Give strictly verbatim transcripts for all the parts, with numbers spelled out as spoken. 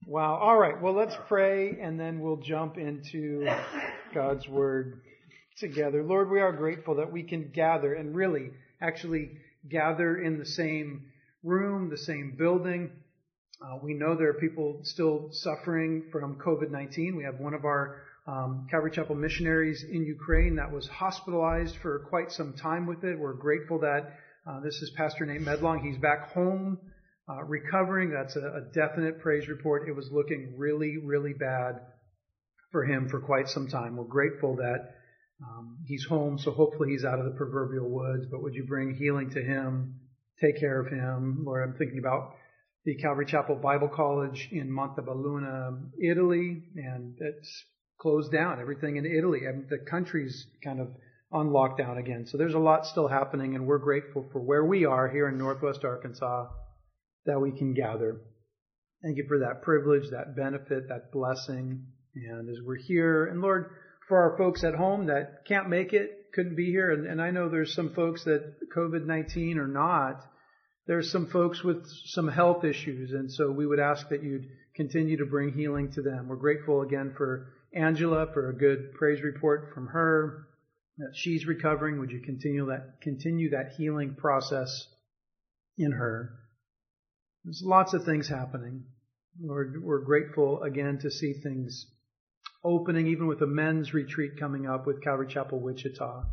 Wow. All right. Well, let's pray and then we'll jump into God's Word together. Lord, we are grateful that we can gather and really actually gather in the same room, the same building. Uh, we know there are people still suffering from covid nineteen. We have one of our um, Calvary Chapel missionaries in Ukraine that was hospitalized for quite some time with it. We're grateful that uh, this is Pastor Nate Medlong. He's back home. Uh, recovering, that's a, a definite praise report. It was looking really, really bad for him for quite some time. We're grateful that um, he's home, so hopefully he's out of the proverbial woods. But would you bring healing to him, take care of him? Lord, I'm thinking about the Calvary Chapel Bible College in Montebelluna, Italy, and it's closed down. Everything in Italy, I mean, the country's kind of on lockdown again. So there's a lot still happening, and we're grateful for where we are here in Northwest Arkansas, that we can gather. Thank you for that privilege, that benefit, that blessing. And as we're here, and Lord, for our folks at home that can't make it, couldn't be here, and, and I know there's some folks that covid nineteen or not, there's some folks with some health issues, and so we would ask that you'd continue to bring healing to them. We're grateful again for Angela, for a good praise report from her, that she's recovering. Would you continue that, continue that healing process in her? There's lots of things happening. Lord, we're grateful again to see things opening, even with a men's retreat coming up with Calvary Chapel Wichita.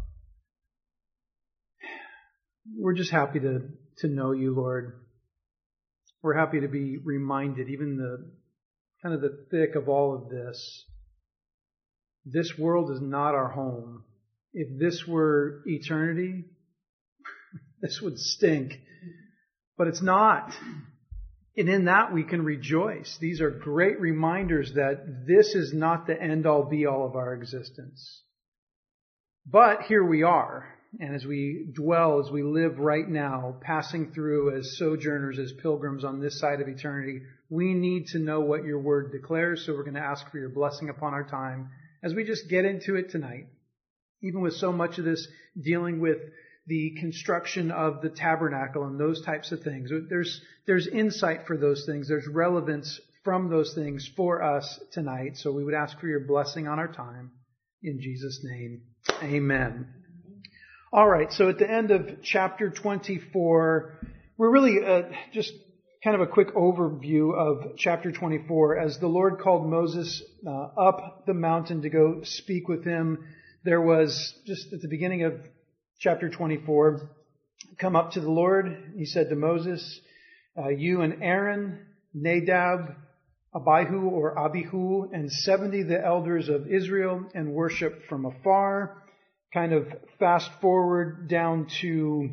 We're just happy to, to know you, Lord. We're happy to be reminded, even the kind of the thick of all of this. This world is not our home. If this were eternity, this would stink. But it's not. And in that we can rejoice. These are great reminders that this is not the end-all be-all of our existence. But here we are. And as we dwell, as we live right now, passing through as sojourners, as pilgrims on this side of eternity, we need to know what your word declares. So we're going to ask for your blessing upon our time as we just get into it tonight. Even with so much of this dealing with the construction of the tabernacle and those types of things. There's, there's insight for those things. There's relevance from those things for us tonight. So we would ask for your blessing on our time. In Jesus' name, amen. All right. So at the end of chapter twenty-four, we're really uh, just kind of a quick overview of chapter twenty-four. As the Lord called Moses uh, up the mountain to go speak with him, there was just at the beginning of Chapter twenty-four, come up to the Lord. He said to Moses, uh, you and Aaron, Nadab, Abihu or Abihu, and seventy the elders of Israel, and worship from afar. Kind of fast forward down to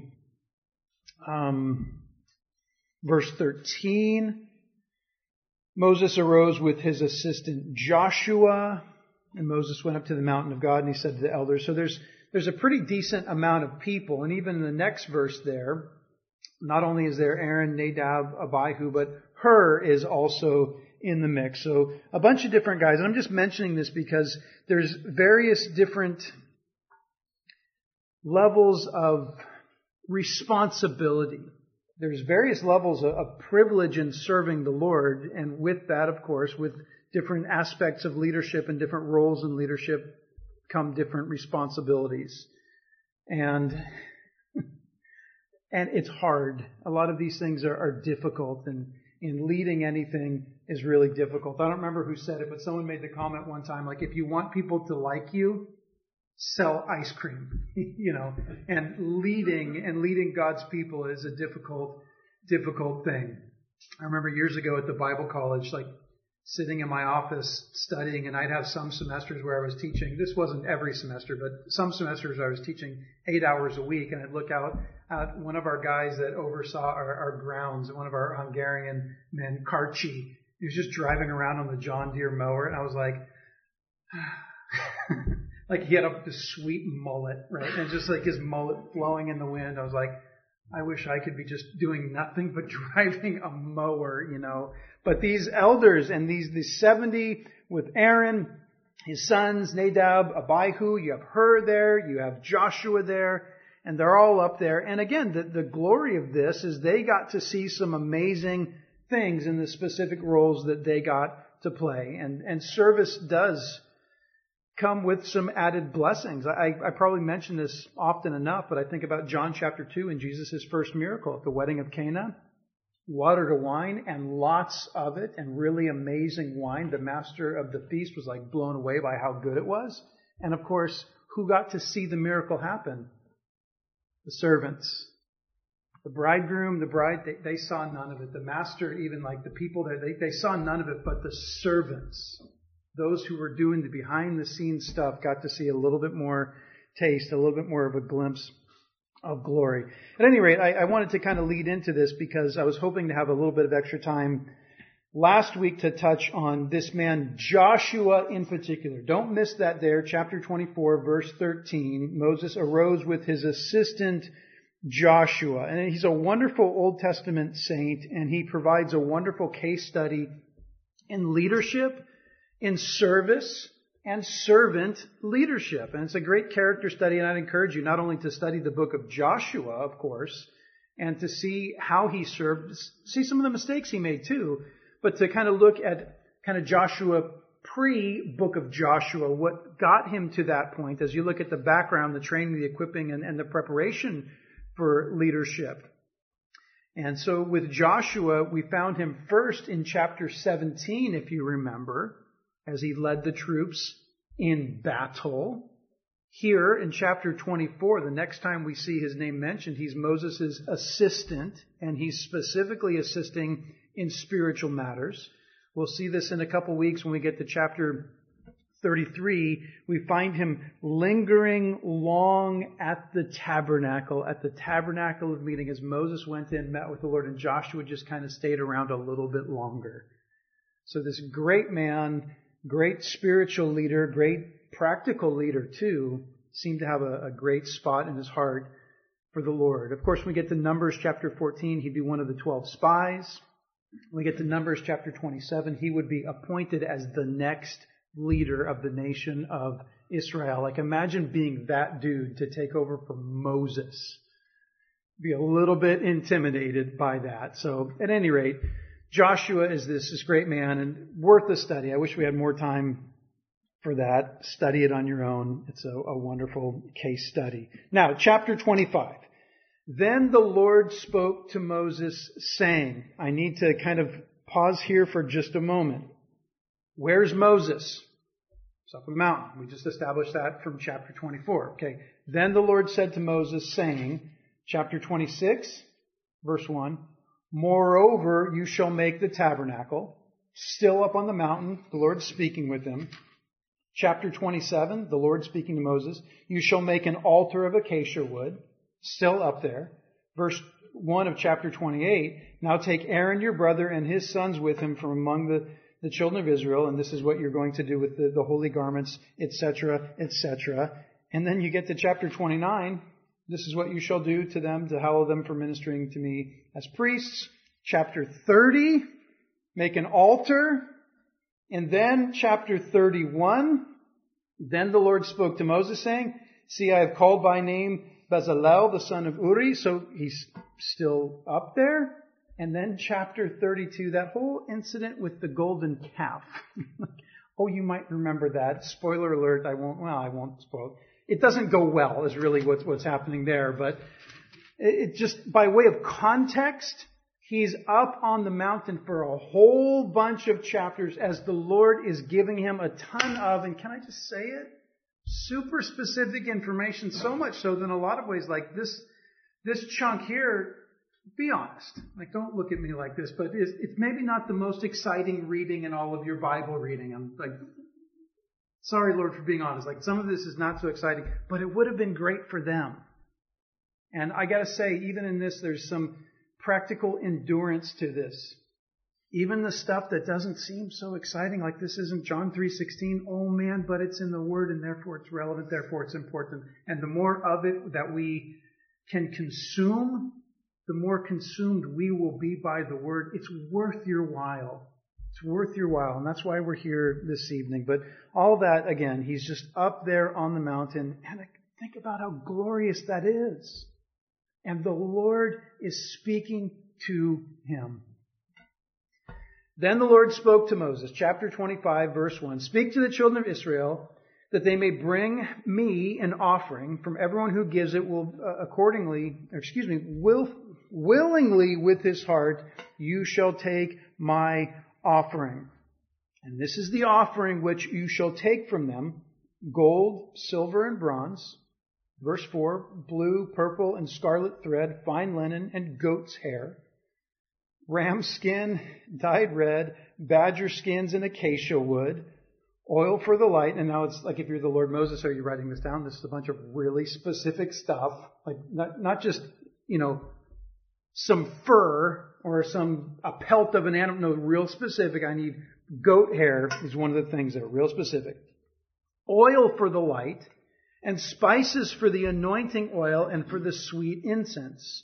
um, verse thirteen. Moses arose with his assistant Joshua, and Moses went up to the mountain of God, and he said to the elders. So there's There's a pretty decent amount of people. And even in the next verse there, not only is there Aaron, Nadab, Abihu, but Hur is also in the mix. So a bunch of different guys. And I'm just mentioning this because there's various different levels of responsibility. There's various levels of privilege in serving the Lord. And with that, of course, with different aspects of leadership and different roles in leadership, come different responsibilities. And and it's hard. A lot of these things are, are difficult, and in leading anything is really difficult. I don't remember who said it, but someone made the comment one time, like, if you want people to like you, sell ice cream, you know, and leading and leading God's people is a difficult, difficult thing. I remember years ago at the Bible college, like, sitting in my office studying, and I'd have some semesters where I was teaching. This wasn't every semester, but some semesters I was teaching eight hours a week, and I'd look out at one of our guys that oversaw our, our grounds, one of our Hungarian men, Karchi. He was just driving around on the John Deere mower, and I was like, like he had a this sweet mullet, right? And just like his mullet flowing in the wind, I was like, I wish I could be just doing nothing but driving a mower, you know. But these elders and these, these seventy with Aaron, his sons, Nadab, Abihu, you have Hur there, you have Joshua there, and they're all up there. And again, the, the glory of this is they got to see some amazing things in the specific roles that they got to play. And, and service does come with some added blessings. I, I probably mention this often enough, but I think about John chapter two and Jesus' first miracle at the wedding of Cana. Water to wine, and lots of it, and really amazing wine. The master of the feast was like blown away by how good it was. And of course, who got to see the miracle happen? The servants. The bridegroom, the bride, they, they saw none of it. The master, even like the people there, they, they saw none of it, but the servants, those who were doing the behind the scenes stuff, got to see a little bit more taste, a little bit more of a glimpse of glory. At any rate, I, I wanted to kind of lead into this because I was hoping to have a little bit of extra time last week to touch on this man, Joshua in particular. Don't miss that there, chapter twenty-four, verse thirteen. Moses arose with his assistant Joshua. And he's a wonderful Old Testament saint, and he provides a wonderful case study in leadership, in service, and servant leadership. And it's a great character study, and I'd encourage you not only to study the book of Joshua, of course, and to see how he served, see some of the mistakes he made too, but to kind of look at kind of Joshua pre-book of Joshua, what got him to that point as you look at the background, the training, the equipping, and, and the preparation for leadership. And so with Joshua, we found him first in chapter seventeen, if you remember, as he led the troops in battle. Here in chapter twenty-four, the next time we see his name mentioned, he's Moses' assistant, and he's specifically assisting in spiritual matters. We'll see this in a couple weeks when we get to chapter thirty-three. We find him lingering long at the tabernacle, at the tabernacle of meeting, as Moses went in, met with the Lord, and Joshua just kind of stayed around a little bit longer. So this great man, great spiritual leader, great practical leader too, seemed to have a, a great spot in his heart for the Lord. Of course, when we get to Numbers chapter fourteen, he'd be one of the twelve spies. When we get to Numbers chapter twenty-seven, he would be appointed as the next leader of the nation of Israel. Like, imagine being that dude to take over from Moses. Be a little bit intimidated by that. So, at any rate, Joshua is this, this great man and worth a study. I wish we had more time for that. Study it on your own. It's a, a wonderful case study. Now, chapter twenty-five. Then the Lord spoke to Moses, saying, I need to kind of pause here for just a moment. Where's Moses? He's up on the mountain. We just established that from chapter twenty-four. Okay. Then the Lord said to Moses, saying, chapter twenty-six, verse one, moreover, you shall make the tabernacle, still up on the mountain, the Lord speaking with him. Chapter twenty-seven, the Lord speaking to Moses, you shall make an altar of acacia wood, still up there. Verse one of chapter twenty-eight, now take Aaron your brother and his sons with him from among the, the children of Israel, and this is what you're going to do with the, the holy garments, et cetera, et cetera. And then you get to chapter twenty-nine, this is what you shall do to them to hallow them for ministering to me as priests. Chapter thirty, make an altar. And then chapter thirty-one, then the Lord spoke to Moses saying, see, I have called by name Bezalel, the son of Uri. So he's still up there. And then chapter thirty-two, that whole incident with the golden calf. Oh, you might remember that. Spoiler alert, I won't, well, I won't spoil. It doesn't go well is really what's, what's happening there. But it, it just, by way of context, he's up on the mountain for a whole bunch of chapters as the Lord is giving him a ton of, and can I just say it? Super specific information, so much so that in a lot of ways, like this, this chunk here, be honest. Like, don't look at me like this, but it's, it's maybe not the most exciting reading in all of your Bible reading. I'm like, sorry, Lord, for being honest. Like, some of this is not so exciting, but it would have been great for them. And I gotta say, even in this, there's some practical endurance to this. Even the stuff that doesn't seem so exciting, like this isn't John three sixteen, oh man, but it's in the Word and therefore it's relevant, therefore it's important. And the more of it that we can consume, the more consumed we will be by the Word. It's worth your while. It's worth your while. And that's why we're here this evening. But all that, again, he's just up there on the mountain. And think about how glorious that is. And the Lord is speaking to him. Then the Lord spoke to Moses, chapter twenty-five, verse one, "Speak to the children of Israel, that they may bring me an offering. From everyone who gives it will uh, accordingly, or excuse me, will willingly with his heart, you shall take my offering. And this is the offering which you shall take from them: gold, silver, and bronze." Verse four, "Blue, purple, and scarlet thread, fine linen, and goat's hair, ram skin dyed red, badger skins, and acacia wood, oil for the light." And now it's like, if you're the Lord Moses, are you writing this down? This is a bunch of really specific stuff. Like not, not just, you know, some fur or some, a pelt of an animal. No, real specific. I need goat hair is one of the things that are real specific. Oil for the light, and spices for the anointing oil and for the sweet incense.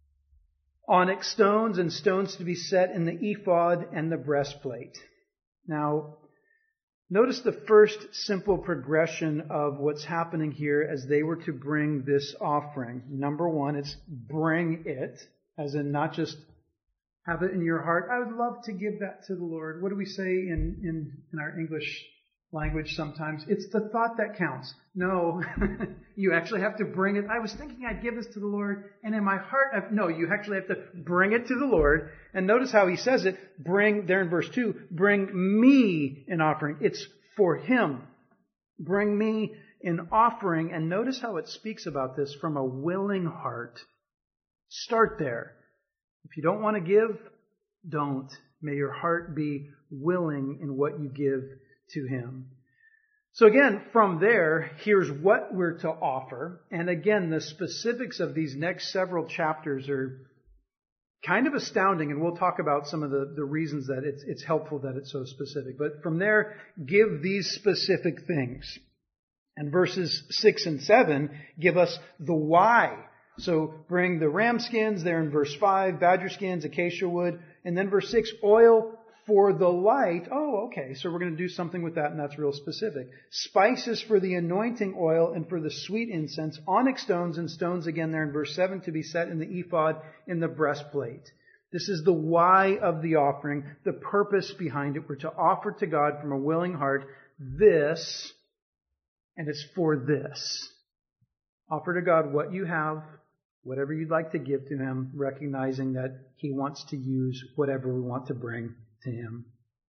Onyx stones and stones to be set in the ephod and the breastplate. Now, notice the first simple progression of what's happening here as they were to bring this offering. Number one, it's bring it, as in not just have it in your heart. I would love to give that to the Lord. What do we say in, in, in our English language sometimes? It's the thought that counts. No, you actually have to bring it. I was thinking I'd give this to the Lord, and in my heart, I've, no, you actually have to bring it to the Lord. And notice how he says it, bring, there in verse two, bring me an offering. It's for him. Bring me an offering. And notice how it speaks about this from a willing heart. Start there. If you don't want to give, don't. May your heart be willing in what you give to him. So again, from there, here's what we're to offer. And again, the specifics of these next several chapters are kind of astounding, and we'll talk about some of the, the reasons that it's, it's helpful that it's so specific. But from there, give these specific things. And verses six and seven give us the why. So bring the ram skins there in verse five, badger skins, acacia wood, and then verse six, oil for the light. Oh, okay. So we're going to do something with that, and that's real specific. Spices for the anointing oil and for the sweet incense. Onyx stones and stones again there in verse seven to be set in the ephod in the breastplate. This is the why of the offering, the purpose behind it. We're to offer to God from a willing heart this, and it's for this. Offer to God what you have, whatever you'd like to give to him, recognizing that he wants to use whatever we want to bring to him.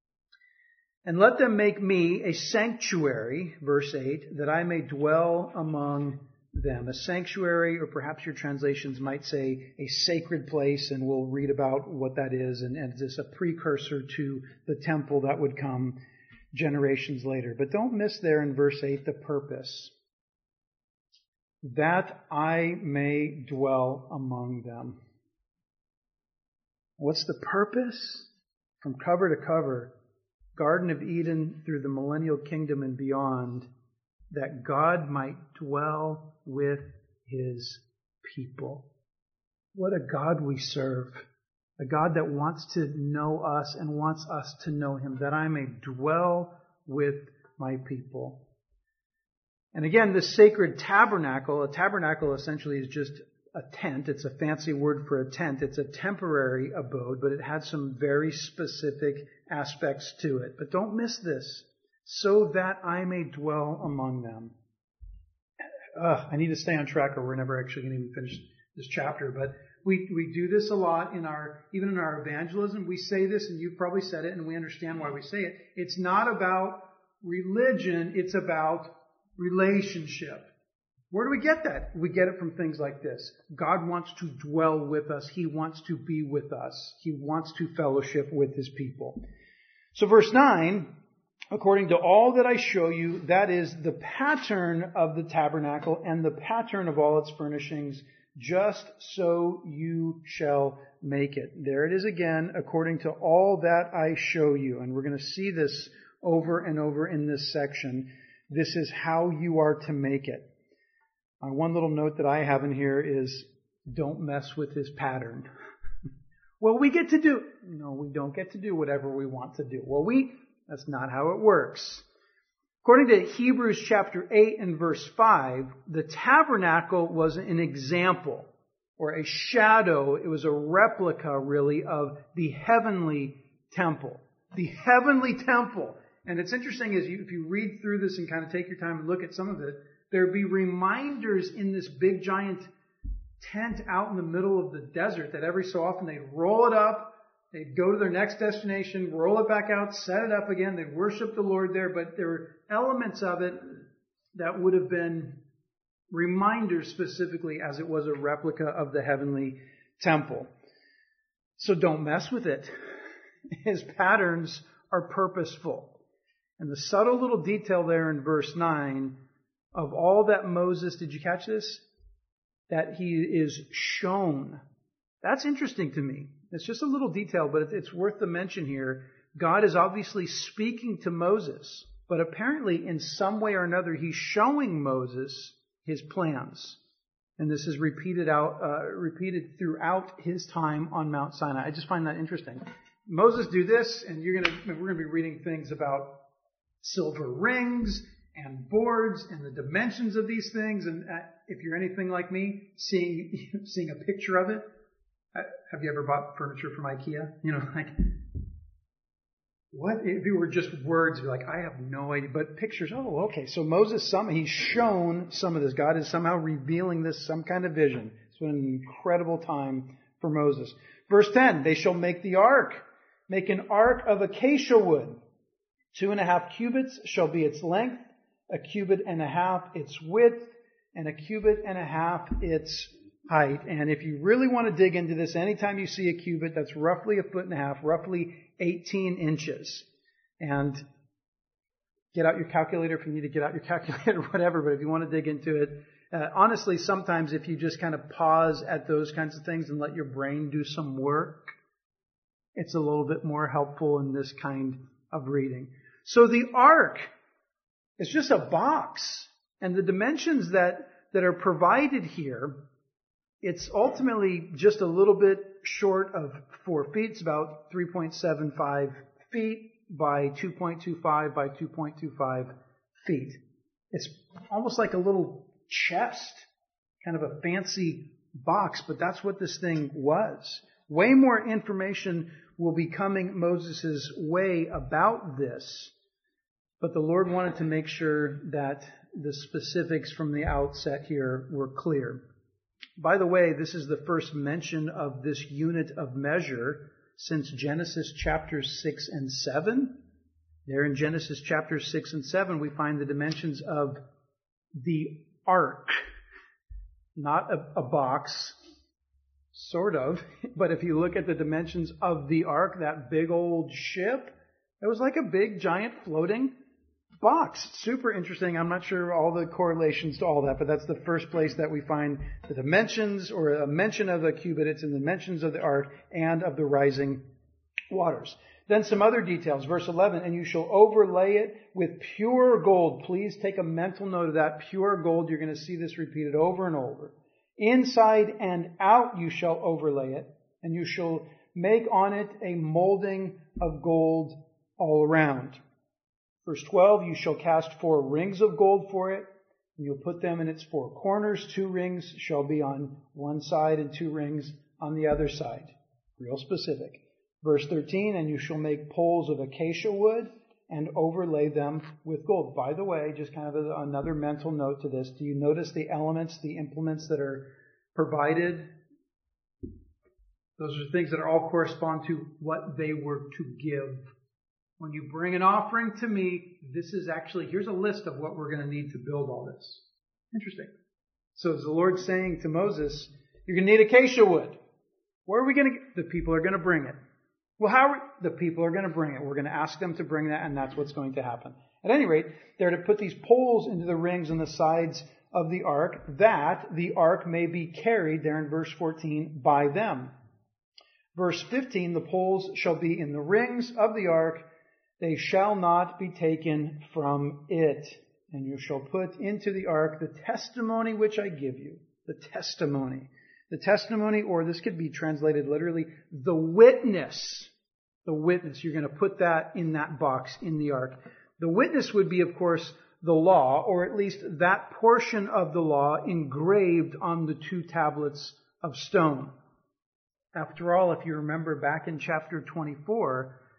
And let them make me a sanctuary, verse eight, that I may dwell among them. A sanctuary, or perhaps your translations might say a sacred place, and we'll read about what that is, and, and it's a precursor to the temple that would come generations later. But don't miss there in verse eight the purpose. That I may dwell among them. What's the purpose? From cover to cover, Garden of Eden through the millennial kingdom and beyond, that God might dwell with his people. What a God we serve. A God that wants to know us and wants us to know him, that I may dwell with my people. And again, this sacred tabernacle, a tabernacle essentially is just a tent. It's a fancy word for a tent. It's a temporary abode, but it had some very specific aspects to it. But don't miss this. So that I may dwell among them. Ugh, I need to stay on track or we're never actually going to even finish this chapter. But we, we do this a lot in our, even in our evangelism. We say this, and you've probably said it, and we understand why we say it. It's not about religion. It's about relationship. Where do we get that? We get it from things like this. God wants to dwell with us. He wants to be with us. He wants to fellowship with his people. So verse nine, according to all that I show you, that is the pattern of the tabernacle and the pattern of all its furnishings, just so you shall make it. There it is again, according to all that I show you. And we're going to see this over and over in this section. This is how you are to make it. Uh, one little note that I have in here is, don't mess with his pattern. Well, we get to do, no, we don't get to do whatever we want to do. Well, we, that's not how it works. According to Hebrews chapter eight and verse five, the tabernacle was an example or a shadow. It was a replica, really, of the heavenly temple. The heavenly temple. And it's interesting as you, if you read through this and kind of take your time and look at some of it, there'd be reminders in this big giant tent out in the middle of the desert that every so often they'd roll it up, they'd go to their next destination, roll it back out, set it up again, they'd worship the Lord there, but there were elements of it that would have been reminders specifically as it was a replica of the heavenly temple. So don't mess with it. His patterns are purposeful. And the subtle little detail there in verse nine of all that Moses, did you catch this? That he is shown. That's interesting to me. It's just a little detail, but it's worth the mention here. God is obviously speaking to Moses, but apparently in some way or another he's showing Moses his plans. And this is repeated out, uh, repeated throughout his time on Mount Sinai. I just find that interesting. Moses do this, and you're gonna we're gonna be reading things about silver rings and boards and the dimensions of these things. And uh, if you're anything like me, seeing seeing a picture of it. Uh, have you ever bought furniture from IKEA? You know, like, what if it were just words? You're like, I have no idea. But pictures, oh, okay. So Moses, some he's shown some of this. God is somehow revealing this, some kind of vision. It's been an incredible time for Moses. Verse ten, they shall make the ark. Make an ark of acacia wood. Two and a half cubits shall be its length, a cubit and a half its width, and a cubit and a half its height. And if you really want to dig into this, anytime you see a cubit, that's roughly a foot and a half, roughly eighteen inches. And get out your calculator if you need to get out your calculator, whatever, but if you want to dig into it, uh, honestly, sometimes if you just kind of pause at those kinds of things and let your brain do some work, it's a little bit more helpful in this kind of reading. So the ark is just a box. And the dimensions that, that are provided here, it's ultimately just a little bit short of four feet. It's about three point seven five feet by two point two five by two point two five feet. It's almost like a little chest, kind of a fancy box, but that's what this thing was. Way more information will be coming Moses' way about this, but the Lord wanted to make sure that the specifics from the outset here were clear. By the way, this is the first mention of this unit of measure since Genesis chapters six and seven. There in Genesis chapters six and seven, we find the dimensions of the ark. Not a, a box, sort of, but if you look at the dimensions of the ark, that big old ship, it was like a big giant floating box. Super interesting. I'm not sure all the correlations to all that, but that's the first place that we find the dimensions or a mention of a cubit. It's in the dimensions of the ark and of the rising waters. Then some other details. Verse eleven, and you shall overlay it with pure gold. Please take a mental note of that. Pure gold. You're going to see this repeated over and over. Inside and out you shall overlay it, and you shall make on it a molding of gold all around. Verse twelve, you shall cast four rings of gold for it, and you'll put them in its four corners. Two rings shall be on one side and two rings on the other side. Real specific. Verse thirteen, and you shall make poles of acacia wood and overlay them with gold. By the way, just kind of a, another mental note to this. Do you notice the elements, the implements that are provided? Those are things that all correspond to what they were to give. When you bring an offering to me, this is actually, here's a list of what we're going to need to build all this. Interesting. So is the Lord saying to Moses, you're going to need acacia wood. Where are we going to get? The people are going to bring it. Well, how are the people are going to bring it? We're going to ask them to bring that, and that's what's going to happen. At any rate, they're to put these poles into the rings on the sides of the ark, that the ark may be carried, there in verse fourteen, by them. Verse fifteen, the poles shall be in the rings of the ark, they shall not be taken from it. And you shall put into the ark the testimony which I give you. The testimony. The testimony, or this could be translated literally, the witness. The witness. You're going to put that in that box in the ark. The witness would be, of course, the law, or at least that portion of the law engraved on the two tablets of stone. After all, if you remember back in chapter twenty-four,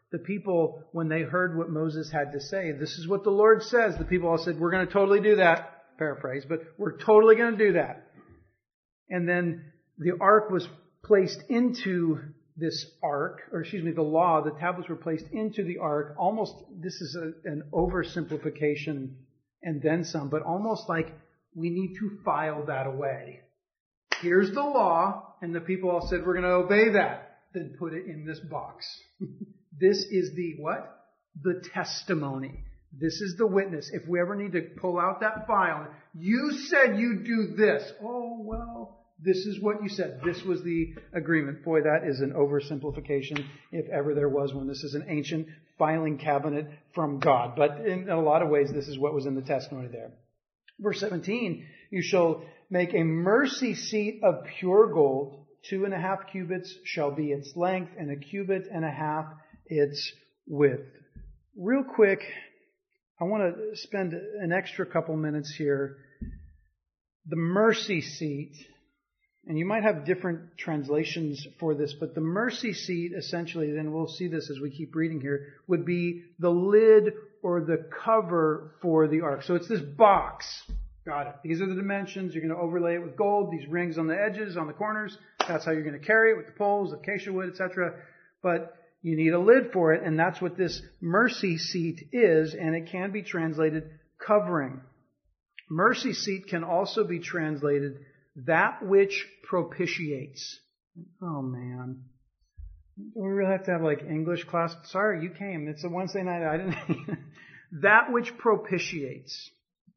the people, when they heard what Moses had to say, this is what the Lord says. The people all said, we're going to totally do that. Paraphrase, but we're totally going to do that. And then the ark was placed into this ark, or excuse me, the law, the tablets were placed into the ark. Almost, this is a, an oversimplification and then some, but almost like we need to file that away. Here's the law, and the people all said, we're going to obey that. Then put it in this box. This is the what? The testimony. This is the witness. If we ever need to pull out that file, you said you do this. Oh, well, this is what you said. This was the agreement. Boy, that is an oversimplification, if ever there was one. This is an ancient filing cabinet from God. But in a lot of ways, this is what was in the testimony there. Verse seventeen, you shall make a mercy seat of pure gold. Two and a half cubits shall be its length, and a cubit and a half its width. Real quick, I want to spend an extra couple minutes here. The mercy seat, and you might have different translations for this, but the mercy seat essentially, then we'll see this as we keep reading here, would be the lid or the cover for the ark. So it's this box. Got it. These are the dimensions. You're going to overlay it with gold, these rings on the edges, on the corners. That's how you're going to carry it with the poles, acacia wood, et cetera. But you need a lid for it, and that's what this mercy seat is, and it can be translated covering. Mercy seat can also be translated that which propitiates. Oh, man. Do we really have to have like English class? Sorry, you came. It's a Wednesday night. I didn't. That which propitiates.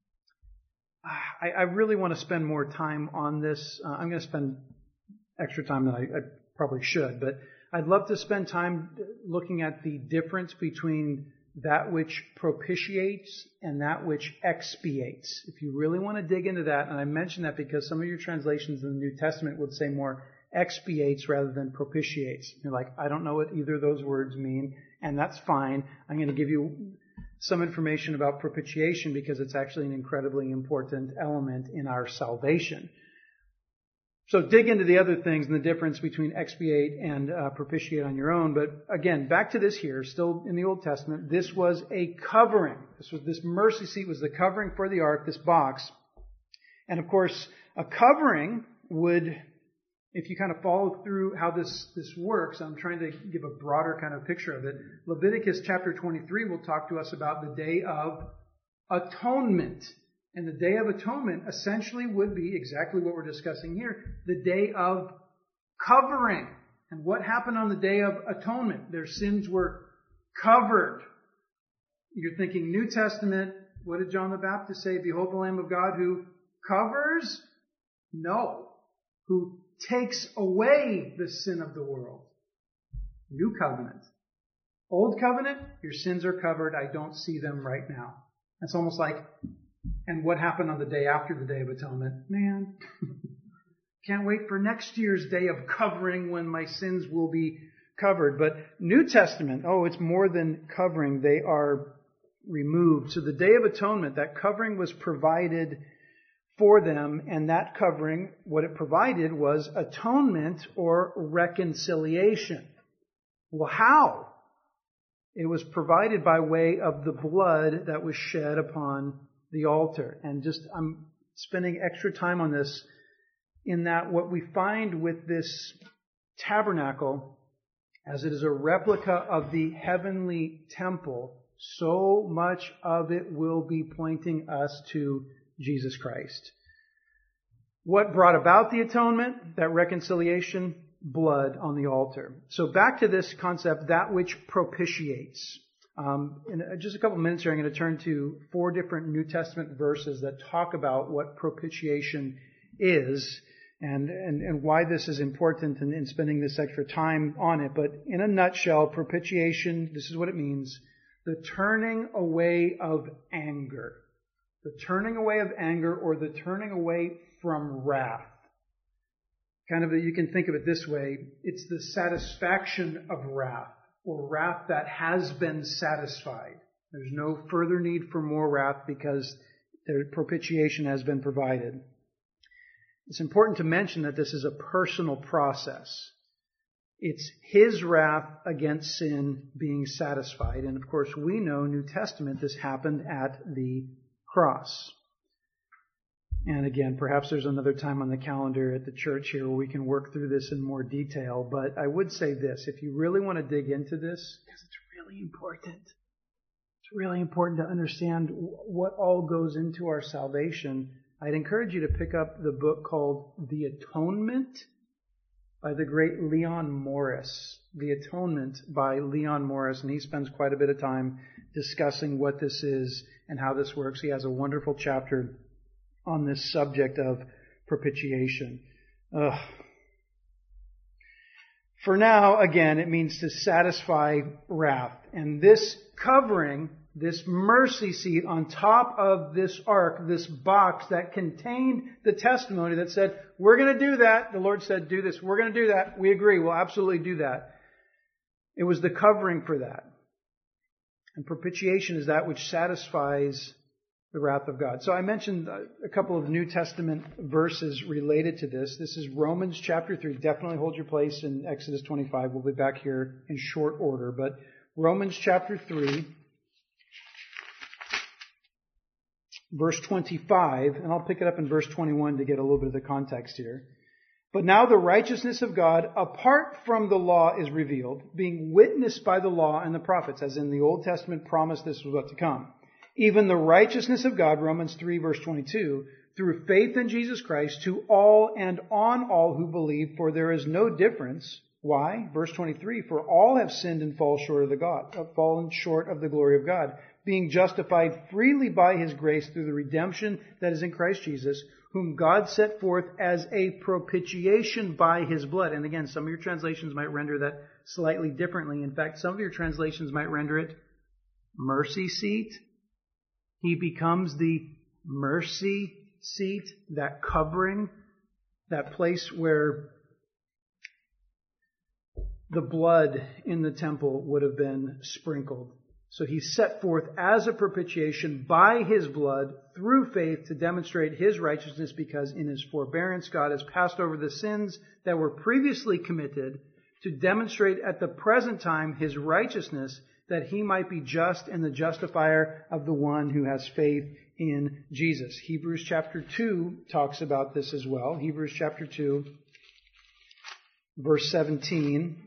I, I really want to spend more time on this. Uh, I'm going to spend extra time than I, I probably should, but I'd love to spend time looking at the difference between that which propitiates and that which expiates. If you really want to dig into that, and I mention that because some of your translations in the New Testament would say more expiates rather than propitiates. You're like, I don't know what either of those words mean, and that's fine. I'm going to give you some information about propitiation because it's actually an incredibly important element in our salvation. So dig into the other things and the difference between expiate and uh, propitiate on your own. But again, back to this here, still in the Old Testament, this was a covering. This was this mercy seat was the covering for the ark, this box. And of course, a covering would, if you kind of follow through how this, this works, I'm trying to give a broader kind of picture of it. Leviticus chapter twenty-three will talk to us about the Day of Atonement. And the Day of Atonement essentially would be exactly what we're discussing here, the Day of Covering. And what happened on the Day of Atonement? Their sins were covered. You're thinking New Testament, what did John the Baptist say? Behold the Lamb of God who covers? No. Who takes away the sin of the world. New Covenant. Old Covenant, your sins are covered. I don't see them right now. It's almost like, and what happened on the day after the Day of Atonement? Man, can't wait for next year's Day of Covering when my sins will be covered. But New Testament, oh, it's more than covering. They are removed. So the Day of Atonement, that covering was provided for them, and that covering, what it provided was atonement or reconciliation. Well, how? It was provided by way of the blood that was shed upon the altar. And just, I'm spending extra time on this in that what we find with this tabernacle, as it is a replica of the heavenly temple, so much of it will be pointing us to Jesus Christ. What brought about the atonement? That reconciliation? Blood on the altar. So back to this concept, that which propitiates. Um, in just a couple of minutes here, I'm going to turn to four different New Testament verses that talk about what propitiation is and, and, and why this is important in, in spending this extra time on it. But in a nutshell, propitiation, this is what it means. The turning away of anger. The turning away of anger or the turning away from wrath. Kind of, you can think of it this way. It's the satisfaction of wrath, or wrath that has been satisfied. There's no further need for more wrath because the propitiation has been provided. It's important to mention that this is a personal process. It's His wrath against sin being satisfied. And of course, we know, New Testament, this happened at the cross. And again, perhaps there's another time on the calendar at the church here where we can work through this in more detail. But I would say this, if you really want to dig into this, because it's really important, it's really important to understand what all goes into our salvation, I'd encourage you to pick up the book called The Atonement by the great Leon Morris. The Atonement by Leon Morris, and he spends quite a bit of time discussing what this is and how this works. He has a wonderful chapter on this subject of propitiation. Ugh. For now, again, it means to satisfy wrath. And this covering, this mercy seat on top of this ark, this box that contained the testimony that said, we're going to do that. The Lord said, do this. We're going to do that. We agree. We'll absolutely do that. It was the covering for that. And propitiation is that which satisfies the wrath of God. So I mentioned a couple of New Testament verses related to this. This is Romans chapter three. Definitely hold your place in Exodus twenty-five. We'll be back here in short order. But Romans chapter three, verse twenty-five, and I'll pick it up in verse twenty-one to get a little bit of the context here. But now the righteousness of God, apart from the law, is revealed, being witnessed by the law and the prophets, as in the Old Testament promised this was what to come. Even the righteousness of God, Romans three, verse twenty-two, through faith in Jesus Christ, to all and on all who believe, for there is no difference. Why? Verse twenty-three, for all have sinned and fall short of the God, have fallen short of the glory of God, being justified freely by His grace through the redemption that is in Christ Jesus, whom God set forth as a propitiation by His blood. And again, some of your translations might render that slightly differently. In fact, some of your translations might render it mercy seat. He becomes the mercy seat, that covering, that place where the blood in the temple would have been sprinkled. So He's set forth as a propitiation by His blood through faith to demonstrate His righteousness, because in His forbearance God has passed over the sins that were previously committed to demonstrate at the present time His righteousness, that He might be just and the justifier of the one who has faith in Jesus. Hebrews chapter two talks about this as well. Hebrews chapter two, verse seventeen.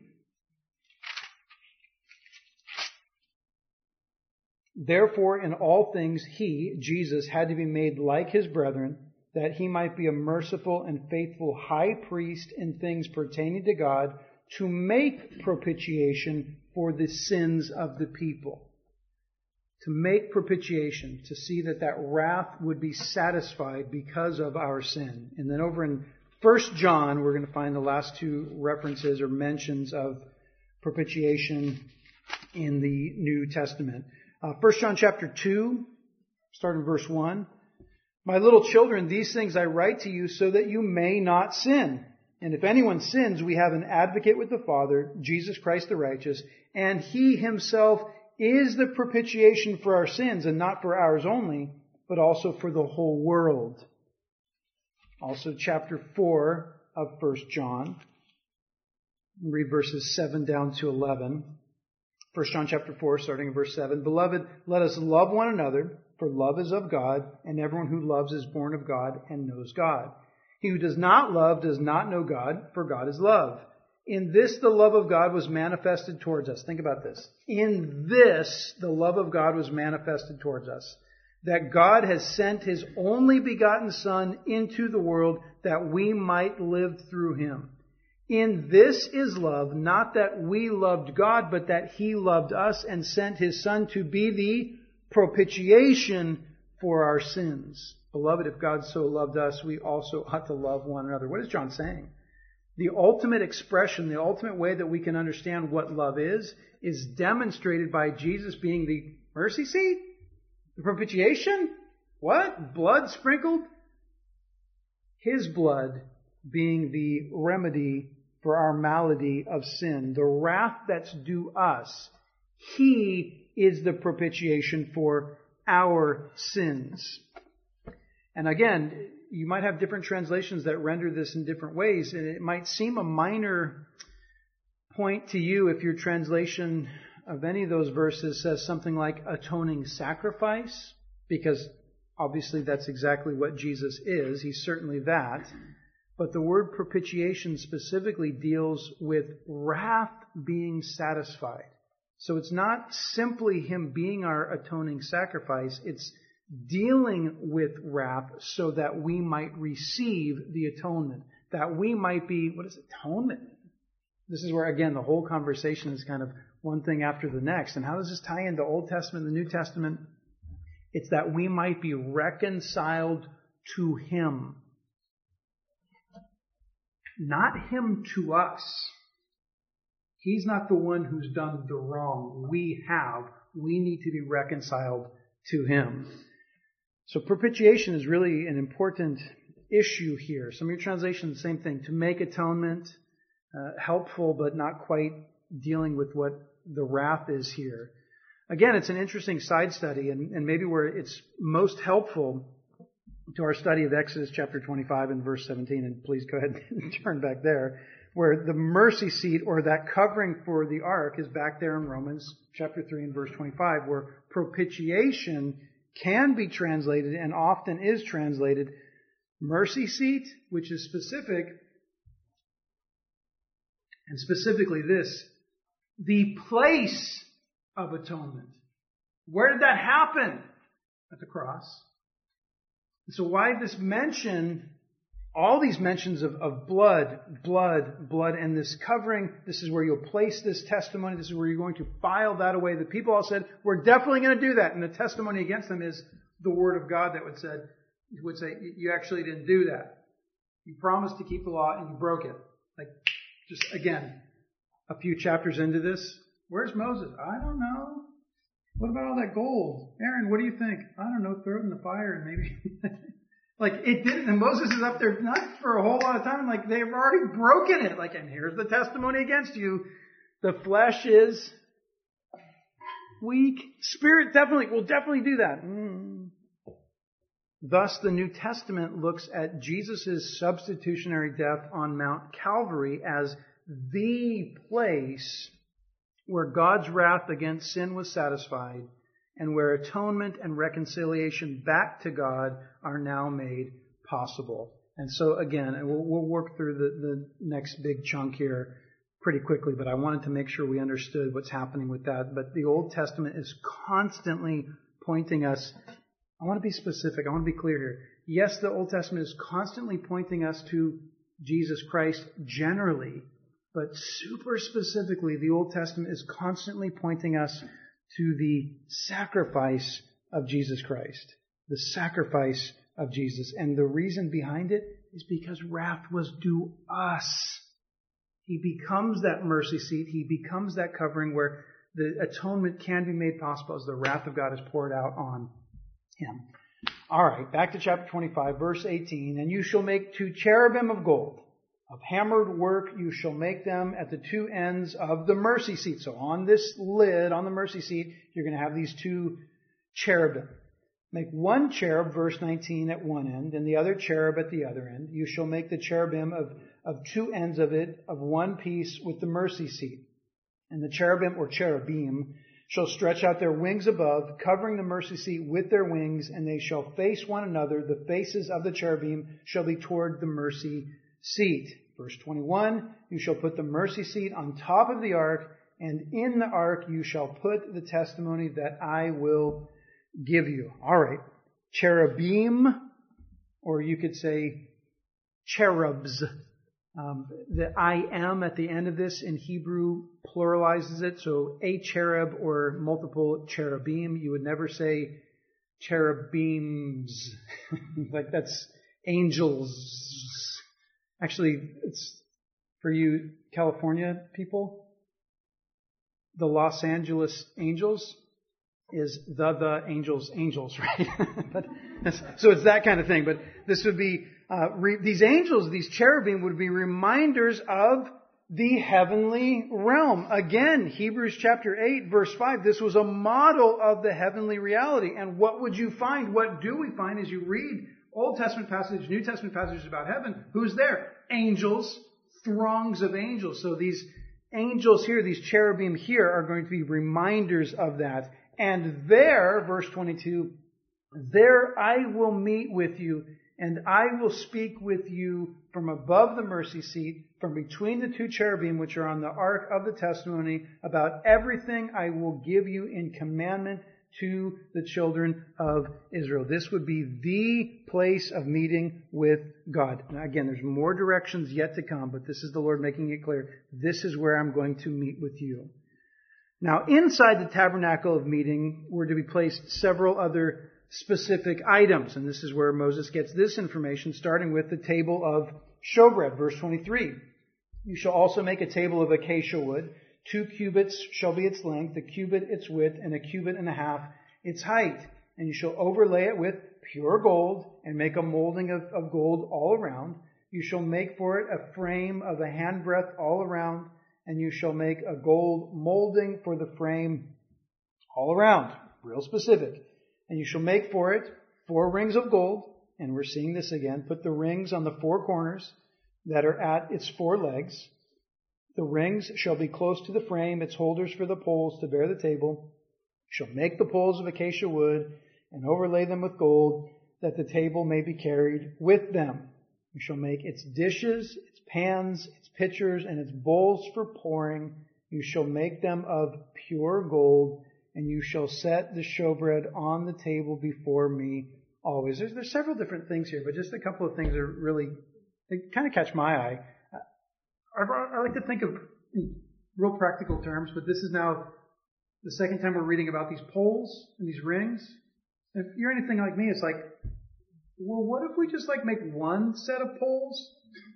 Therefore, in all things He, Jesus, had to be made like His brethren, that He might be a merciful and faithful high priest in things pertaining to God, to make propitiation for the sins of the people. To make propitiation, to see that that wrath would be satisfied because of our sin. And then over in First John, we're going to find the last two references or mentions of propitiation in the New Testament. Uh, First John chapter two, starting in verse one. My little children, these things I write to you so that you may not sin. And if anyone sins, we have an advocate with the Father, Jesus Christ the righteous, and He Himself is the propitiation for our sins, and not for ours only, but also for the whole world. Also chapter four of First John. Read verses seven down to eleven. First John chapter four, starting in verse seven. Beloved, let us love one another, for love is of God, and everyone who loves is born of God and knows God. He who does not love does not know God, for God is love. In this the love of God was manifested towards us. Think about this. In this the love of God was manifested towards us, that God has sent His only begotten Son into the world that we might live through Him. In this is love, not that we loved God, but that He loved us and sent His Son to be the propitiation for our sins. Beloved, if God so loved us, we also ought to love one another. What is John saying? The ultimate expression, the ultimate way that we can understand what love is, is demonstrated by Jesus being the mercy seat? The propitiation? What? Blood sprinkled? His blood being the remedy for our malady of sin, the wrath that's due us. He is the propitiation for our sins. And again, you might have different translations that render this in different ways, and it might seem a minor point to you if your translation of any of those verses says something like atoning sacrifice, because obviously that's exactly what Jesus is. He's certainly that. But the word propitiation specifically deals with wrath being satisfied. So it's not simply Him being our atoning sacrifice. It's dealing with wrath so that we might receive the atonement. That we might be, what is atonement? This is where, again, the whole conversation is kind of one thing after the next. And how does this tie into Old Testament and the New Testament? It's that we might be reconciled to Him. Not Him to us. He's not the one who's done the wrong. We have. We need to be reconciled to Him. So propitiation is really an important issue here. Some of your translations, the same thing. To make atonement, uh, helpful but not quite dealing with what the wrath is here. Again, it's an interesting side study, and, and maybe where it's most helpful to our study of Exodus chapter twenty-five and verse seventeen, and please go ahead and turn back there, where the mercy seat or that covering for the ark is back there in Romans chapter three and verse twenty-five, where propitiation can be translated and often is translated mercy seat, which is specific, and specifically this, the place of atonement. Where did that happen? At the cross. So why this mention, all these mentions of, of blood, blood, blood, and this covering, this is where you'll place this testimony, this is where you're going to file that away. The people all said, we're definitely going to do that. And the testimony against them is the word of God that would, said, would say, you actually didn't do that. You promised to keep the law and you broke it. Like, just again, a few chapters into this, where's Moses? I don't know. What about all that gold? Aaron, what do you think? I don't know. Throw it in the fire and maybe... like, it didn't... And Moses is up there not for a whole lot of time. Like, they've already broken it. Like, and here's the testimony against you. The flesh is weak. Spirit definitely will definitely do that. Mm. Thus, the New Testament looks at Jesus' substitutionary death on Mount Calvary as the place where God's wrath against sin was satisfied and where atonement and reconciliation back to God are now made possible. And so again, and we'll, we'll work through the, the next big chunk here pretty quickly, but I wanted to make sure we understood what's happening with that. But the Old Testament is constantly pointing us, I want to be specific, I want to be clear here. Yes, the Old Testament is constantly pointing us to Jesus Christ generally, but super specifically, the Old Testament is constantly pointing us to the sacrifice of Jesus Christ. The sacrifice of Jesus. And the reason behind it is because wrath was due us. He becomes that mercy seat. He becomes that covering where the atonement can be made possible as the wrath of God is poured out on Him. All right, back to chapter twenty-five, verse eighteen. And you shall make two cherubim of gold. Of hammered work you shall make them at the two ends of the mercy seat. So on this lid, on the mercy seat, you're going to have these two cherubim. Make one cherub, verse nineteen, at one end, and the other cherub at the other end. You shall make the cherubim of, of two ends of it, of one piece with the mercy seat. And the cherubim, or cherubim, shall stretch out their wings above, covering the mercy seat with their wings, and they shall face one another. The faces of the cherubim shall be toward the mercy seat. Verse twenty-one, you shall put the mercy seat on top of the ark, and in the ark you shall put the testimony that I will give you. All right. Cherubim, or you could say cherubs. Um, the I am at the end of this in Hebrew pluralizes it. So a cherub or multiple cherubim. You would never say cherubims. Like that's angels. Actually, it's for you California people. The Los Angeles Angels is the the angels angels, right? But so it's that kind of thing. But this would be uh, re, these angels, these cherubim would be reminders of the heavenly realm. Again, Hebrews chapter eight, verse five. This was a model of the heavenly reality. And what would you find? What do we find as you read Old Testament passages, New Testament passages about heaven? Who's there? Angels, throngs of angels. So these angels here, these cherubim here, are going to be reminders of that. And there, verse twenty-two, there I will meet with you, and I will speak with you from above the mercy seat, from between the two cherubim which are on the ark of the testimony, about everything I will give you in commandment to the children of Israel. This would be the place of meeting with God. Now again, there's more directions yet to come, but this is the Lord making it clear. This is where I'm going to meet with you. Now, inside the tabernacle of meeting were to be placed several other specific items, and this is where Moses gets this information, starting with the table of showbread, verse twenty-three. You shall also make a table of acacia wood. Two cubits shall be its length, a cubit its width, and a cubit and a half its height. And you shall overlay it with pure gold, and make a molding of, of gold all around. You shall make for it a frame of a handbreadth all around, and you shall make a gold molding for the frame all around. Real specific. And you shall make for it four rings of gold, and we're seeing this again. Put the rings on the four corners that are at its four legs. The rings shall be close to the frame, its holders for the poles to bear the table. You shall make the poles of acacia wood and overlay them with gold, that the table may be carried with them. You shall make its dishes, its pans, its pitchers, and its bowls for pouring. You shall make them of pure gold, and you shall set the showbread on the table before me always. There's, there's several different things here, but just a couple of things that really, they kind of catch my eye. I, I like to think of in real practical terms, but this is now the second time we're reading about these poles and these rings. If you're anything like me, it's like, well, what if we just like make one set of poles?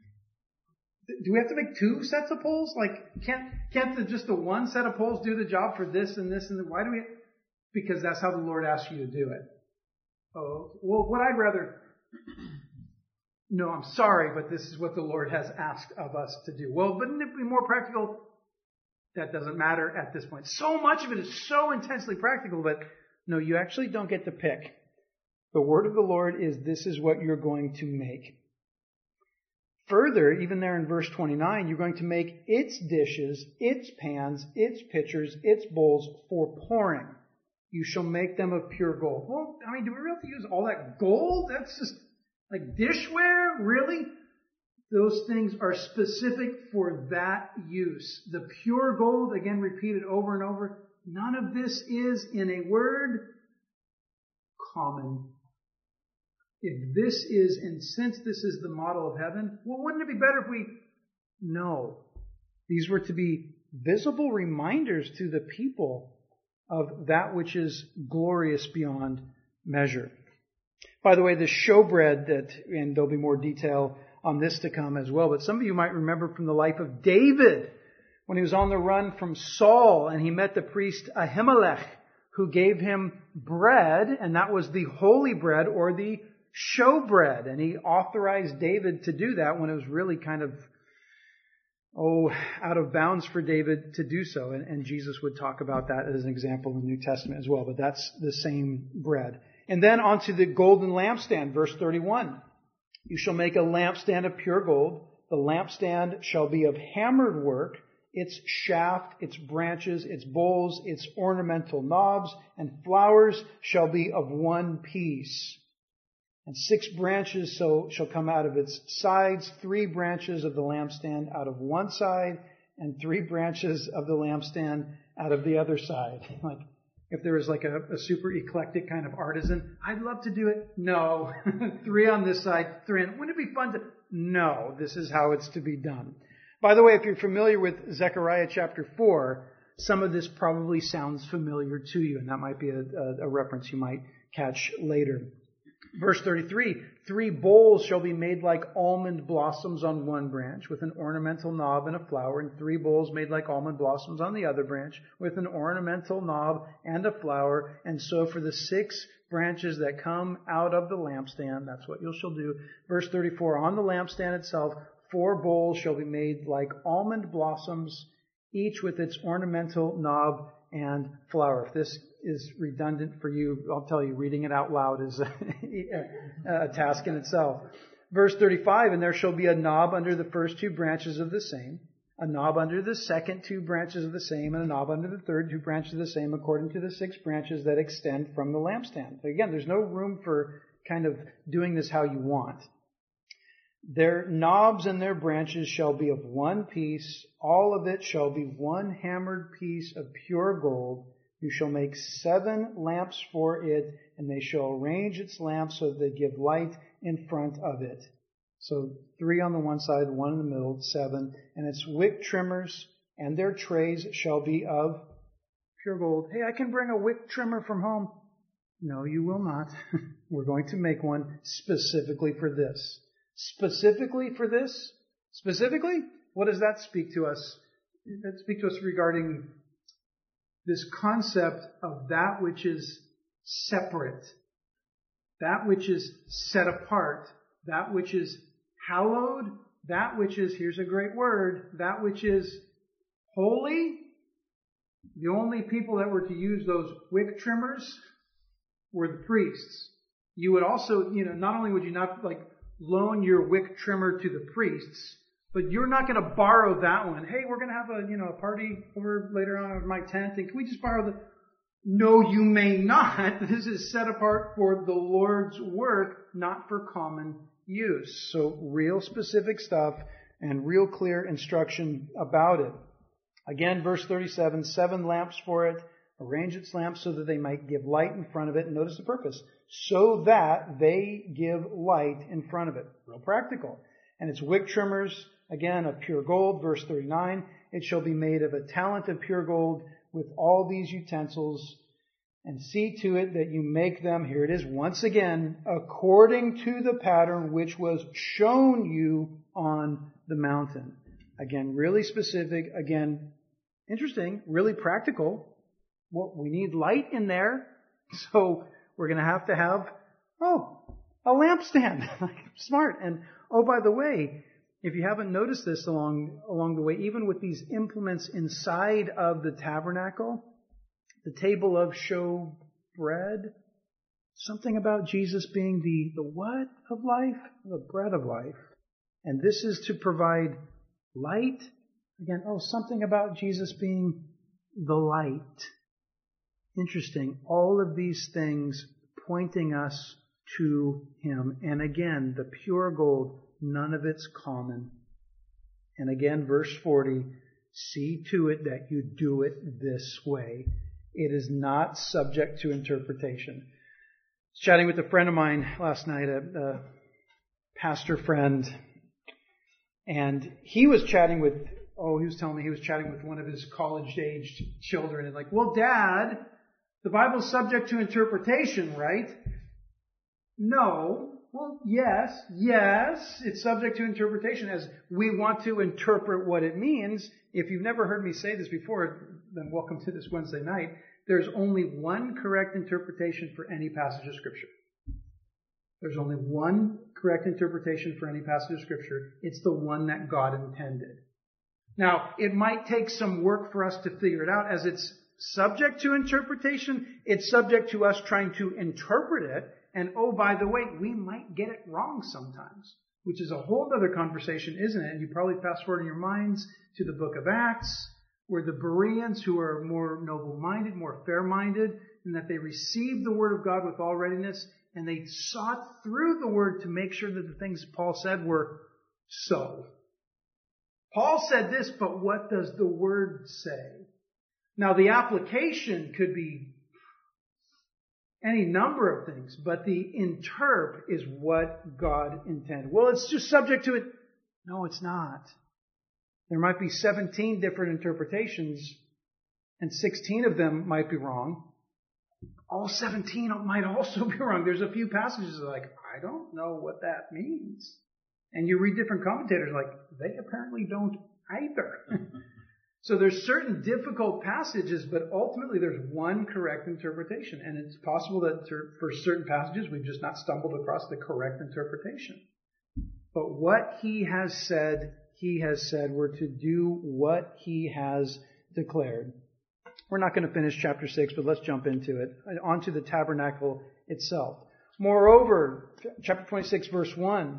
Do we have to make two sets of poles? Like, can't can't the, just the one set of poles do the job for this and this and the, why do we? Because that's how the Lord asks you to do it. Oh, well, what I'd rather. No, I'm sorry, but this is what the Lord has asked of us to do. Well, wouldn't it be more practical? That doesn't matter at this point. So much of it is so intensely practical, but no, you actually don't get to pick. The word of the Lord is, this is what you're going to make. Further, even there in verse twenty-nine, you're going to make its dishes, its pans, its pitchers, its bowls for pouring. You shall make them of pure gold. Well, I mean, do we really have to use all that gold? That's just like dishware? Really? Those things are specific for that use. The pure gold, again repeated over and over, none of this is, in a word, common. If this is, and since this is the model of heaven, well, wouldn't it be better if we... No. These were to be visible reminders to the people of that which is glorious beyond measure. By the way, the showbread that, and there'll be more detail on this to come as well, but some of you might remember from the life of David, when he was on the run from Saul and he met the priest Ahimelech, who gave him bread, and that was the holy bread or the showbread. And he authorized David to do that when it was really kind of, oh, out of bounds for David to do so. And, and Jesus would talk about that as an example in the New Testament as well, but that's the same bread. And then onto the golden lampstand, verse thirty-one. You shall make a lampstand of pure gold. The lampstand shall be of hammered work. Its shaft, its branches, its bowls, its ornamental knobs, and flowers shall be of one piece. And six branches so shall come out of its sides, three branches of the lampstand out of one side, and three branches of the lampstand out of the other side. Like, if there was like a, a super eclectic kind of artisan, I'd love to do it. No. Three on this side, three on... Wouldn't it be fun to... No, this is how it's to be done. By the way, if you're familiar with Zechariah chapter four, some of this probably sounds familiar to you, and that might be a, a, a reference you might catch later. Verse thirty-three, three bowls shall be made like almond blossoms on one branch, with an ornamental knob and a flower, and three bowls made like almond blossoms on the other branch, with an ornamental knob and a flower. And so for the six branches that come out of the lampstand, that's what you shall do. Verse thirty-four, on the lampstand itself, four bowls shall be made like almond blossoms, each with its ornamental knob and flower. If this is redundant for you, I'll tell you, reading it out loud is a, a task in itself. Verse thirty-five, and there shall be a knob under the first two branches of the same, A knob under the second, two branches of the same, and a knob under the third, two branches of the same, according to the six branches that extend from the lampstand. Again, there's no room for kind of doing this how you want. Their knobs and their branches shall be of one piece. All of it shall be one hammered piece of pure gold. You shall make seven lamps for it, and they shall arrange its lamps so that they give light in front of it. So three on the one side, one in the middle, seven. And its wick trimmers and their trays shall be of pure gold. Hey, I can bring a wick trimmer from home. No, you will not. We're going to make one specifically for this. Specifically for this? Specifically? What does that speak to us? That speaks to us regarding this concept of that which is separate, that which is set apart, that which is hallowed, that which is, here's a great word, that which is holy. The only people that were to use those wick trimmers were the priests. You would also, you know, not only would you not like loan your wick trimmer to the priests, but you're not going to borrow that one. Hey, we're going to have a, you know, a party over later on at my tent, and can we just borrow the... No, you may not. This is set apart for the Lord's work, not for common use. So real specific stuff and real clear instruction about it. Again, verse thirty-seven, seven lamps for it. Arrange its lamps so that they might give light in front of it. And notice the purpose. So that they give light in front of it. Real practical. And its wick trimmers, again, of pure gold. Verse thirty-nine, it shall be made of a talent of pure gold with all these utensils. And see to it that you make them, here it is once again, according to the pattern which was shown you on the mountain. Again, really specific. Again, interesting, really practical. Well, we need light in there, so we're going to have to have, oh, a lampstand. Smart. And, oh, by the way, if you haven't noticed this along, along the way, even with these implements inside of the tabernacle, the table of showbread, something about Jesus being the, the what of life? The bread of life. And this is to provide light. Again, oh, something about Jesus being the light. Interesting. All of these things pointing us to Him. And again, the pure gold, none of it's common. And again, verse forty, see to it that you do it this way. It is not subject to interpretation. I was chatting with a friend of mine last night, a, a pastor friend, and he was chatting with, oh, he was telling me he was chatting with one of his college-aged children, and like, well, Dad, the Bible's subject to interpretation, right? No. Well, yes, yes, it's subject to interpretation as we want to interpret what it means. If you've never heard me say this before, then welcome to this Wednesday night. There's only one correct interpretation for any passage of Scripture. There's only one correct interpretation for any passage of Scripture. It's the one that God intended. Now, it might take some work for us to figure it out. As it's subject to interpretation, it's subject to us trying to interpret it. And oh, by the way, we might get it wrong sometimes, which is a whole other conversation, isn't it? And you probably fast forward in your minds to the book of Acts, where the Bereans, who are more noble-minded, more fair-minded, and that they received the word of God with all readiness, and they sought through the word to make sure that the things Paul said were so. Paul said this, but what does the word say? Now, the application could be any number of things, but the interp is what God intended. Well, it's just subject to it. No, it's not. There might be seventeen different interpretations, and sixteen of them might be wrong. All seventeen might also be wrong. There's a few passages that are like, I don't know what that means. And you read different commentators like, they apparently don't either. So there's certain difficult passages, but ultimately there's one correct interpretation. And it's possible that for certain passages we've just not stumbled across the correct interpretation. But what he has said, he has said we're to do what he has declared. We're not going to finish chapter six, but let's jump into it. Onto the tabernacle itself. Moreover, chapter twenty-six, verse one,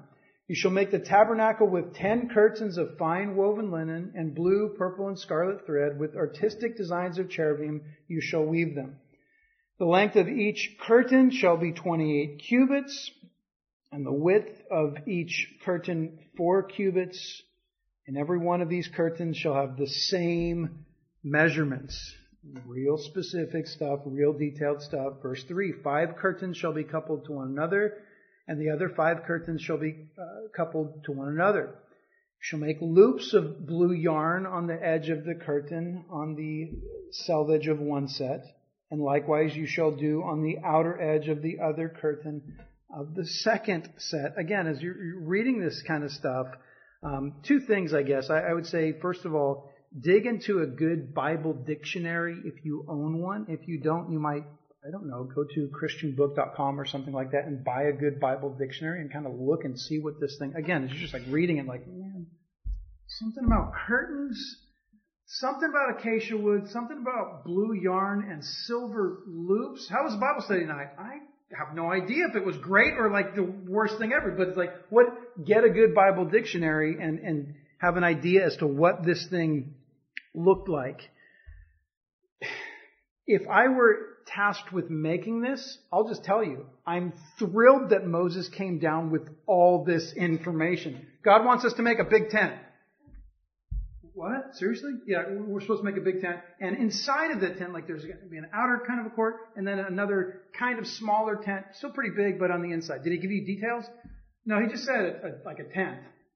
You shall make the tabernacle with ten curtains of fine woven linen, and blue, purple, and scarlet thread. With artistic designs of cherubim you shall weave them. The length of each curtain shall be twenty-eight cubits, and the width of each curtain four cubits. And every one of these curtains shall have the same measurements. Real specific stuff, real detailed stuff. Verse three, five curtains shall be coupled to one another, and the other five curtains shall be uh, coupled to one another. You shall make loops of blue yarn on the edge of the curtain, on the selvage of one set, and likewise you shall do on the outer edge of the other curtain of the second set. Again, as you're reading this kind of stuff, um, two things, I guess. I, I would say, first of all, dig into a good Bible dictionary if you own one. If you don't, you might, I don't know, go to christian book dot com or something like that and buy a good Bible dictionary and kind of look and see what this thing, again, it's just like reading it like, man, something about curtains, something about acacia wood, something about blue yarn and silver loops. How was Bible study tonight? I have no idea if it was great or like the worst thing ever, but it's like, what, get a good Bible dictionary and, and have an idea as to what this thing looked like. If I were tasked with making this, I'll just tell you, I'm thrilled that Moses came down with all this information. God wants us to make a big tent. What? Seriously? Yeah, we're supposed to make a big tent. And inside of the tent, like there's going to be an outer kind of a court and then another kind of smaller tent, still pretty big, but on the inside. Did he give you details? No, he just said a, a, like a tent.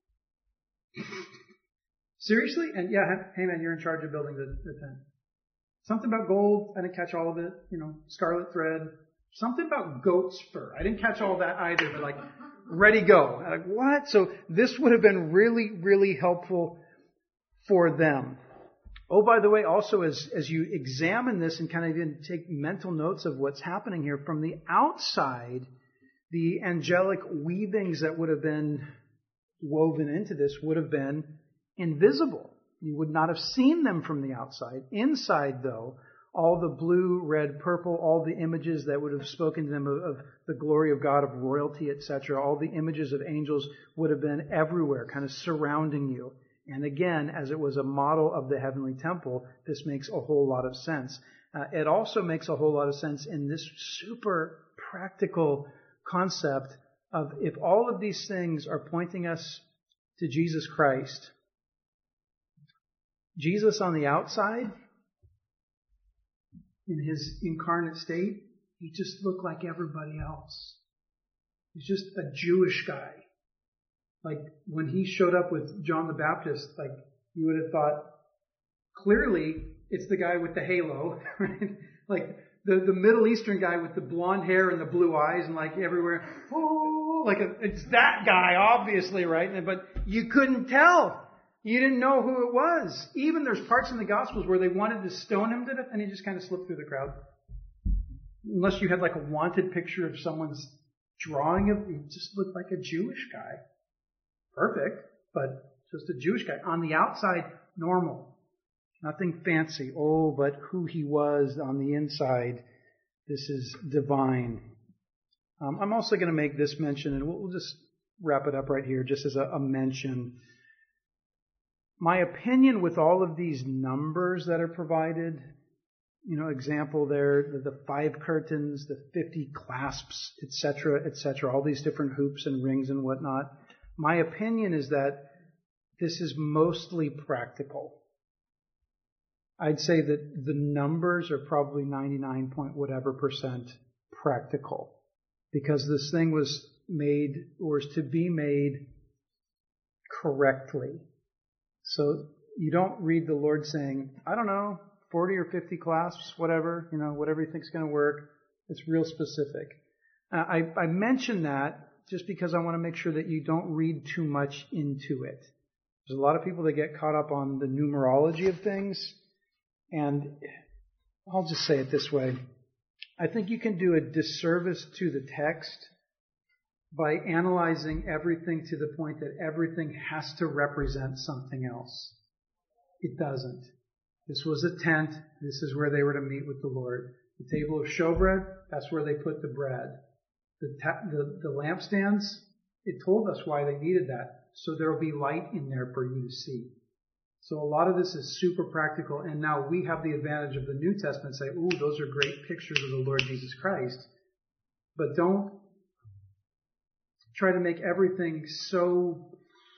Seriously? And yeah, hey man, you're in charge of building the, the tent. Something about gold. I didn't catch all of it. You know, scarlet thread. Something about goat's fur. I didn't catch all that either, but like, ready, go. I'm like, what? So this would have been really, really helpful for them. Oh, by the way, also as, as you examine this and kind of even take mental notes of what's happening here, from the outside, the angelic weavings that would have been woven into this would have been invisible. You would not have seen them from the outside. Inside, though, all the blue, red, purple, all the images that would have spoken to them of, of the glory of God, of royalty, et cetera, all the images of angels would have been everywhere, kind of surrounding you. And again, as it was a model of the heavenly temple, this makes a whole lot of sense. Uh, it also makes a whole lot of sense in this super practical concept of if all of these things are pointing us to Jesus Christ, Jesus on the outside, in his incarnate state, he just looked like everybody else. He's just a Jewish guy. Like when he showed up with John the Baptist, like you would have thought, clearly it's the guy with the halo, right? Like the, the Middle Eastern guy with the blonde hair and the blue eyes and like everywhere, oh, like a, it's that guy, obviously, right? But you couldn't tell. You didn't know who it was. Even there's parts in the Gospels where they wanted to stone him to death and he just kind of slipped through the crowd. Unless you had like a wanted picture of someone's drawing of, he just looked like a Jewish guy. Perfect, but just a Jewish guy. On the outside, normal. Nothing fancy. Oh, but who he was on the inside, this is divine. Um, I'm also going to make this mention, and we'll, we'll just wrap it up right here, just as a, a mention. My opinion with all of these numbers that are provided, you know, example there, the, the five curtains, the fifty clasps, et cetera, et cetera, all these different hoops and rings and whatnot. My opinion is that this is mostly practical. I'd say that the numbers are probably ninety-nine point whatever percent practical, because this thing was made, or is to be made correctly. So you don't read the Lord saying, I don't know, forty or fifty clasps, whatever, you know, whatever you think's going to work. It's real specific. Uh, I, I mention that just because I want to make sure that you don't read too much into it. There's a lot of people that get caught up on the numerology of things, and I'll just say it this way. I think you can do a disservice to the text by analyzing everything to the point that everything has to represent something else. It doesn't. This was a tent. This is where they were to meet with the Lord. The table of showbread, that's where they put the bread. The, ta- the, the lampstands, it told us why they needed that. So there will be light in there for you to see. So a lot of this is super practical, and now we have the advantage of the New Testament. Say, ooh, those are great pictures of the Lord Jesus Christ. But don't try to make everything so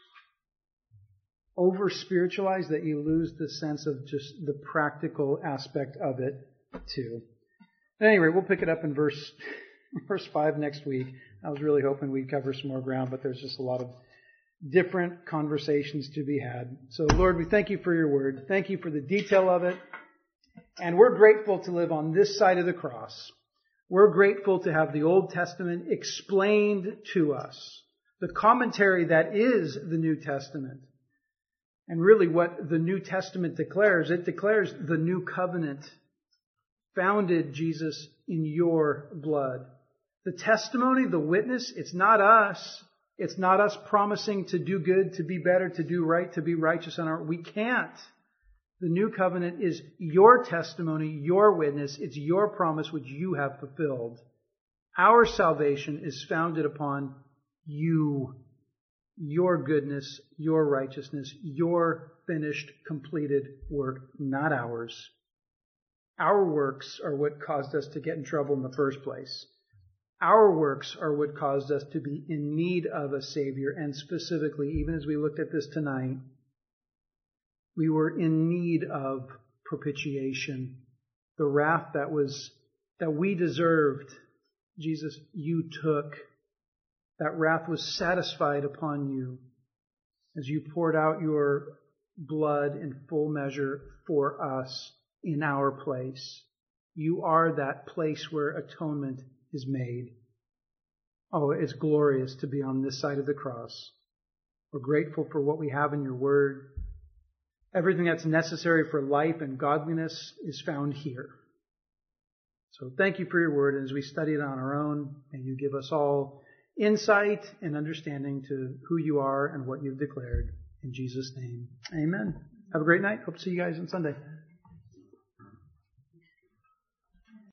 over-spiritualized that you lose the sense of just the practical aspect of it too. At any rate, we'll pick it up in verse verse five next week. I was really hoping we'd cover some more ground, but there's just a lot of different conversations to be had. So, Lord, we thank you for your word. Thank you for the detail of it. And we're grateful to live on this side of the cross. We're grateful to have the Old Testament explained to us. The commentary that is the New Testament. And really what the New Testament declares, it declares the new covenant founded, Jesus, in your blood. The testimony, the witness, it's not us. It's not us promising to do good, to be better, to do right, to be righteous on our own. We can't. The new covenant is your testimony, your witness. It's your promise which you have fulfilled. Our salvation is founded upon you, your goodness, your righteousness, your finished, completed work, not ours. Our works are what caused us to get in trouble in the first place. Our works are what caused us to be in need of a Savior, and specifically, even as we looked at this tonight, we were in need of propitiation. The wrath that was, that we deserved, Jesus, you took. That wrath was satisfied upon you as you poured out your blood in full measure for us in our place. You are that place where atonement is made. Oh, it's glorious to be on this side of the cross. We're grateful for what we have in your word. Everything that's necessary for life and godliness is found here. So thank you for your word. And as we study it on our own, may you give us all insight and understanding to who you are and what you've declared. In Jesus' name, amen. Have a great night. Hope to see you guys on Sunday.